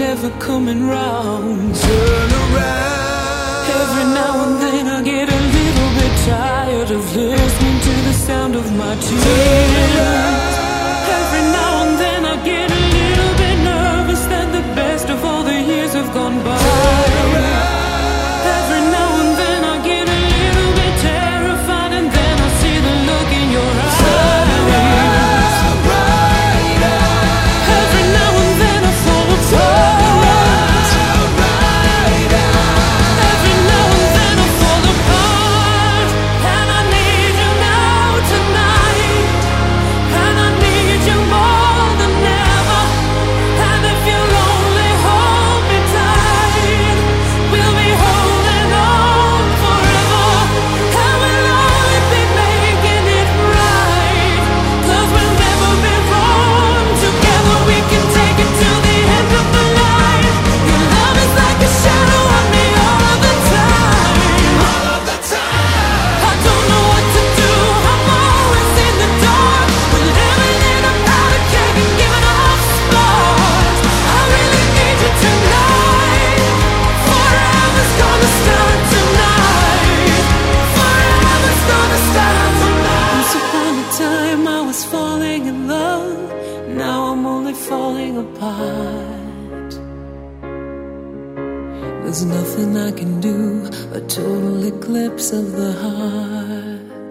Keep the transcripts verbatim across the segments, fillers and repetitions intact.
ever coming round. Turn around. Every now and then I get a little bit tired of listening to the sound of my tears. Every now and then I get a little bit nervous that the best of all the years have gone by. Every now and then I get a little bit terrified, and then I see the look in your eyes. Every now and then I fall apart. Every now and then I fall apart. And I need you now tonight. And I need you more than ever. And if you'll only hold me tight, we'll be holding on forever. And we'll only be making it right. 'Cause we'll never be wrong. Together we can take it to the end of the line. Your love is like a shadow on me all of the time. All of the time. I don't know what to do. I'm always in the dark. We're living in a powder keg and giving off sparks. I really need you tonight. Forever's gonna start tonight. Forever's gonna start tonight. Once upon a time I was falling in love. Now I'm only falling apart. There's nothing I can do, a total eclipse of the heart.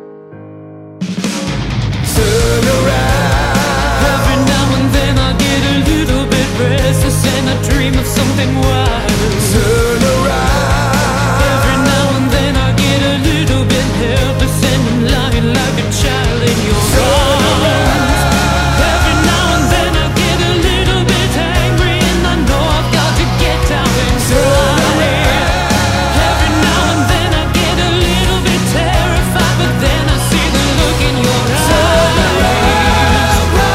Turn around. Every now and then I get a little bit restless and I dream of something wild. Turn around. Every now and then I get a little bit helpless and I'm lying like a child in your arms. Every now and then I get a little bit angry and I know I've got to get down inside. Every now and then I get a little bit terrified, but then I see the look in your eyes.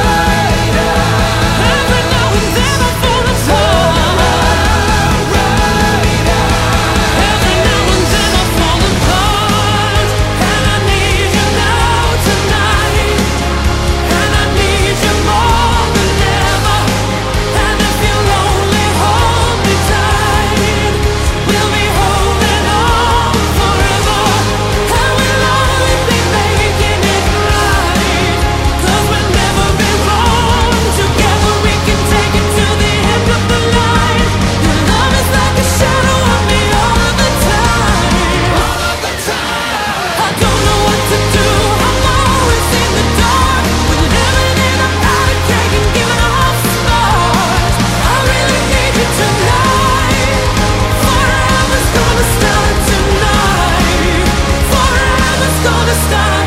Every now and then I fall apart. Every now and then I fall apart. And I need you now tonight. And I need you more than ever. And if you'll only hold me tight, we'll be holding on forever. And we'll only be making it right. 'Cause we'll never be wrong. Together we can take it to the end of the line. Your love is like a shadow on me all of the time. All of the time. I don't know what to do. I'm always in the dark. We're living in a powder keg and giving off sparks. I really need you tonight. Forever's gonna start tonight. Forever's gonna start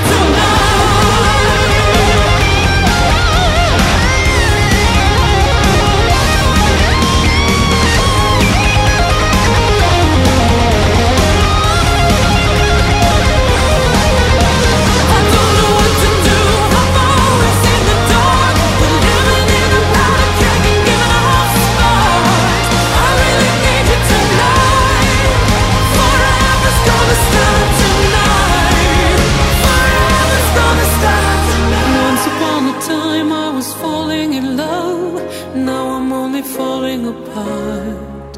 I don't know what to do. I'm always in the dark. We're living in a powder keg and giving off sparks. I really need you tonight. Forever's gonna start tonight. Forever's gonna start tonight. Once upon a time I was falling in love. Now I'm only falling apart.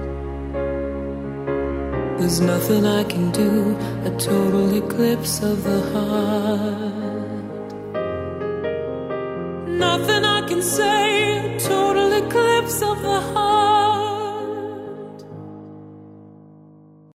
There's nothing I can do, a total eclipse of the heart. Nothing I can say, a total eclipse of the heart.